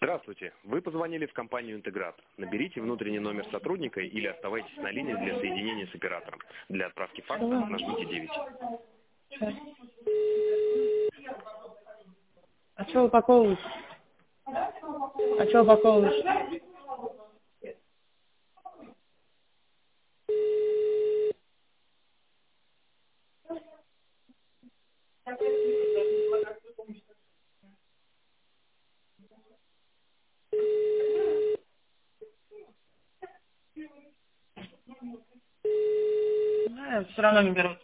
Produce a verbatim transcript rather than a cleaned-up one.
Здравствуйте. Вы позвонили в компанию «Интегратор». Наберите внутренний номер сотрудника или оставайтесь на линии для соединения с оператором. Для отправки факса нажмите девять. А что упаковываешь? А что упаковываешь? Все равно не берут.